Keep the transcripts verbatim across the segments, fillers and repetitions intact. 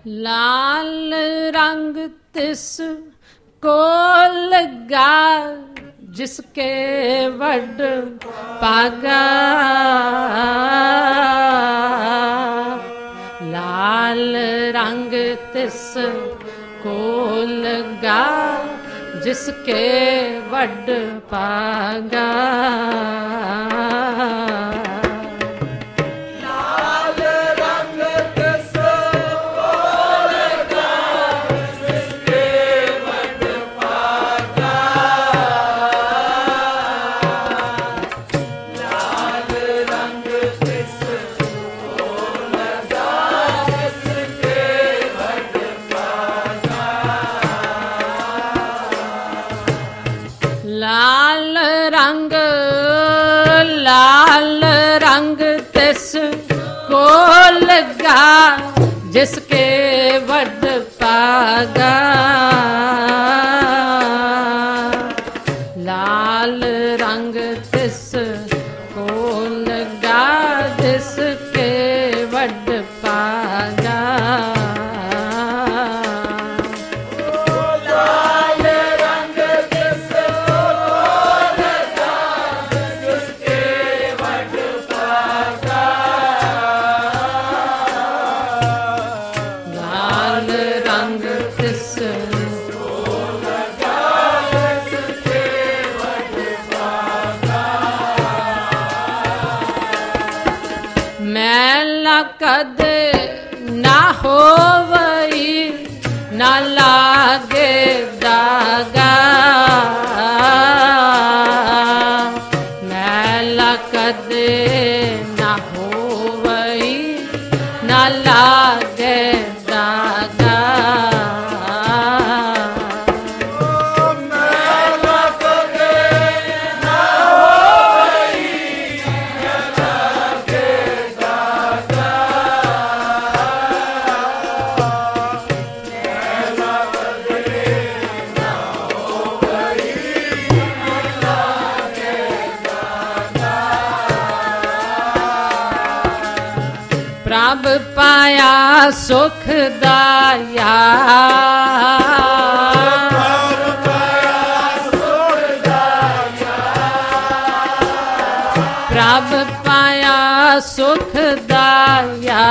लाल रंग तिस को लगा जिसके वड पागा, लाल रंग तिस को लगा जिसके वड पागा। लाल रंग लाल रंग तिस को लगा जिसके वड पागा, लाल रंग तिस को लगा जिसके वड पागा। मैला कदे ना होवई ना लागे दागा, मैला कदे ना होवई ना लागे दागा। प्रभ पाया सुखदाया, प्रभ पाया सुखदाया,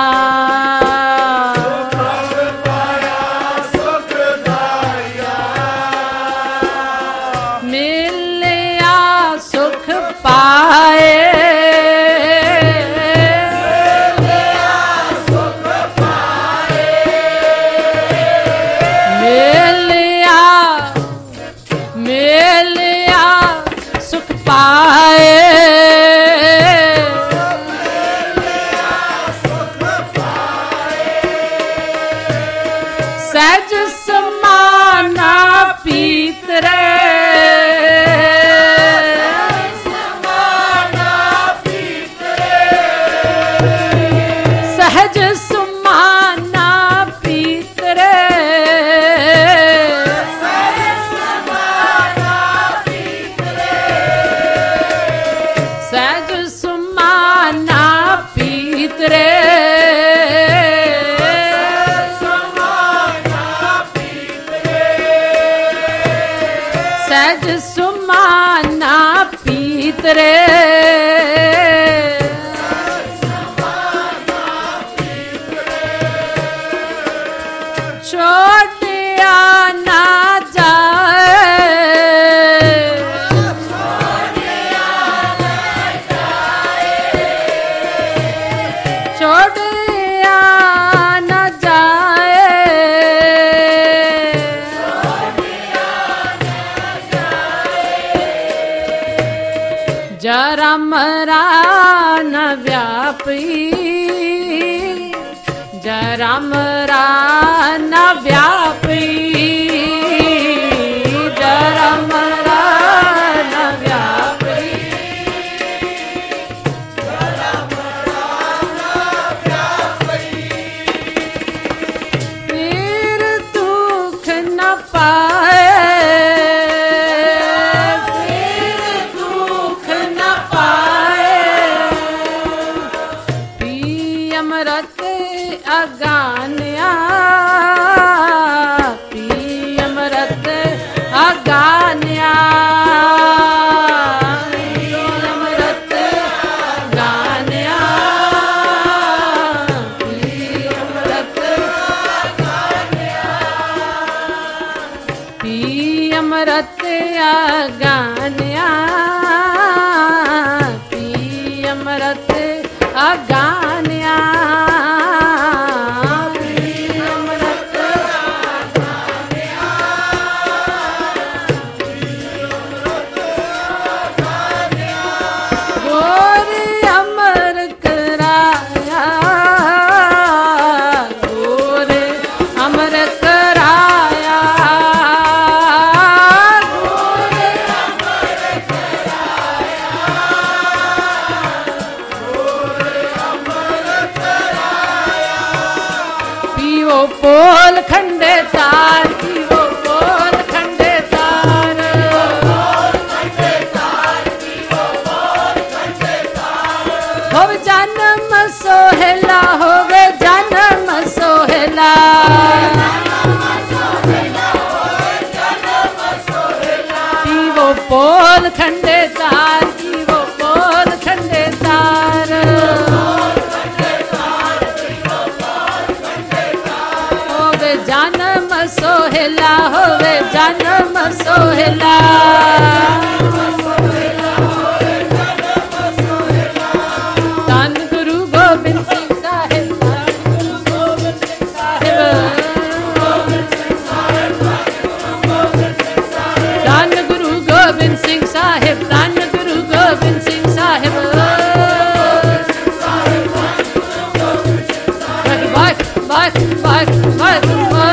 मिलिया सुख पाए, पाए सहज समाना पीतरे, सहज समाना पीतरे, सहज सुमाना पीतरे, सहज सुमाना पीतरे, छोड़िया ना छोड़िया न जाए, जरा मरा न व्यापी, जरा मरा न व्यापी, जरा मरा न व्यापी, अगान्या अमृत अगान्या पी अमृत अगान्या बोल खंडे तार की वो बोल खंडे तार होवे जन्म सोहेला होवे जन्म सोहेला की वो बोल खंडे तार की वो बोल खंडे तार जन्म सोहेला होवे जन्म सोहेला धन गुरु गोबिंद सिंह साहिब धन गुरु गोबिंद सिंह साहिब धन गुरु गोबिंद सिंह साहिब बाक बाक बाक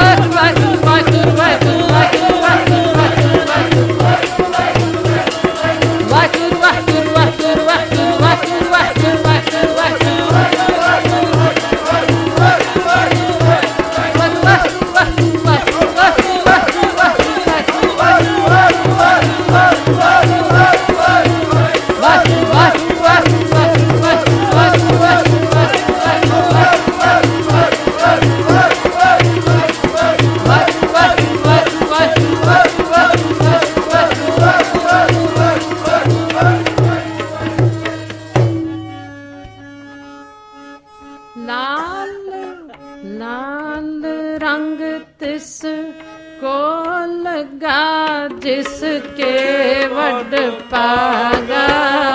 जिसके वड पागा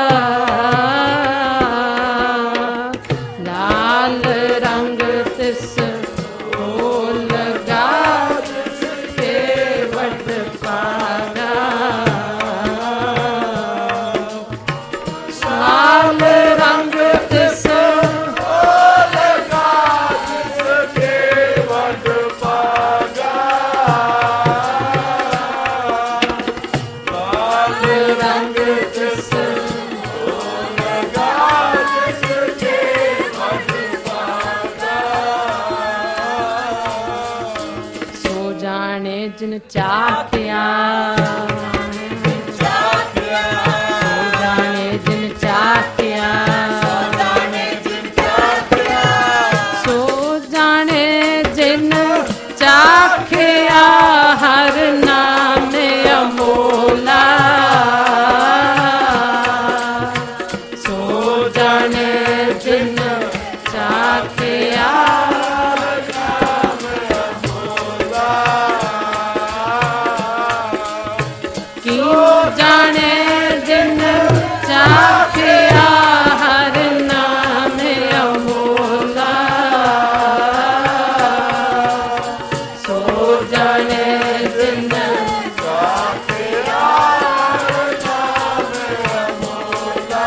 लाल रंग तिस को लगा जिसके वड पागा लाल रंग तिस को लगा जिसके वड पागा जिन चाखिया सो जाने जिन चाखिया सो जाने जिन चाखिया हर नाम अमोला सो जाने जिन चाखिया जाने जिन चाखिया हर नाम अमोला सो जाने जिन चाखिया हर नाम अमोला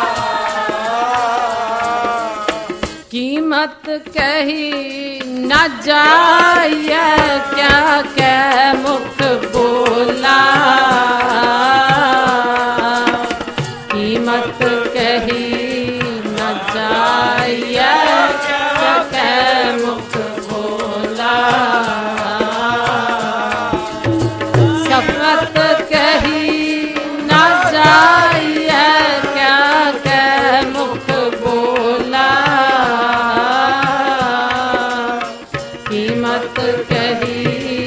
कीमत कही न जाए क्या क्या मुख बोला कीमत कही न जाए क्या क्या मुख बोला सफत कही न जाए क्या क्या मुख बोला कीमत कही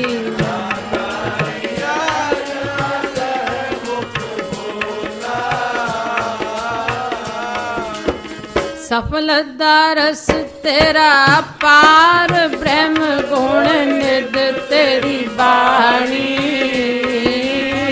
सफल दारस तेरा पार ब्रह्म गुण निध तेरी बाणी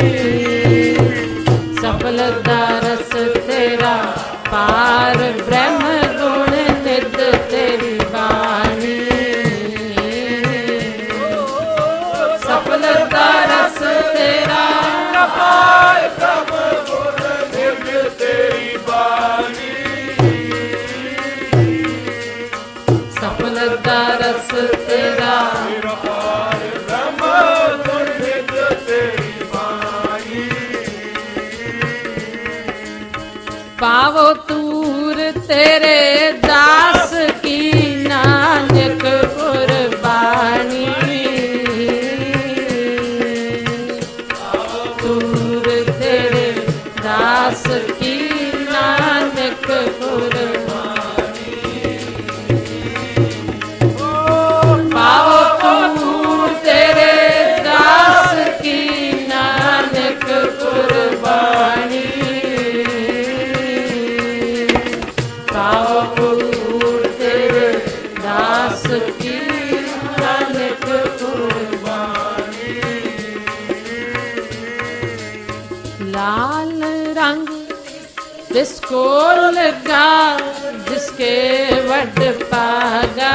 जिसको लगा जिसके वड पागा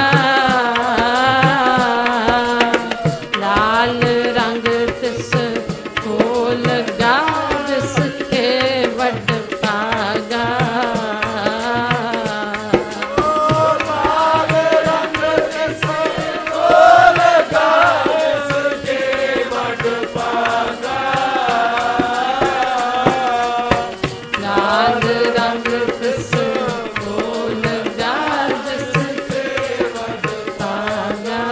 लाल रंग तिस को लगा जिसके वड पागा लाल रंग तिस को लगा जिसके वड पागा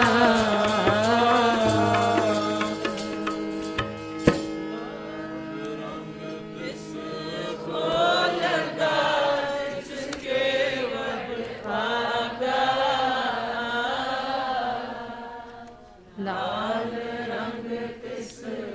लाल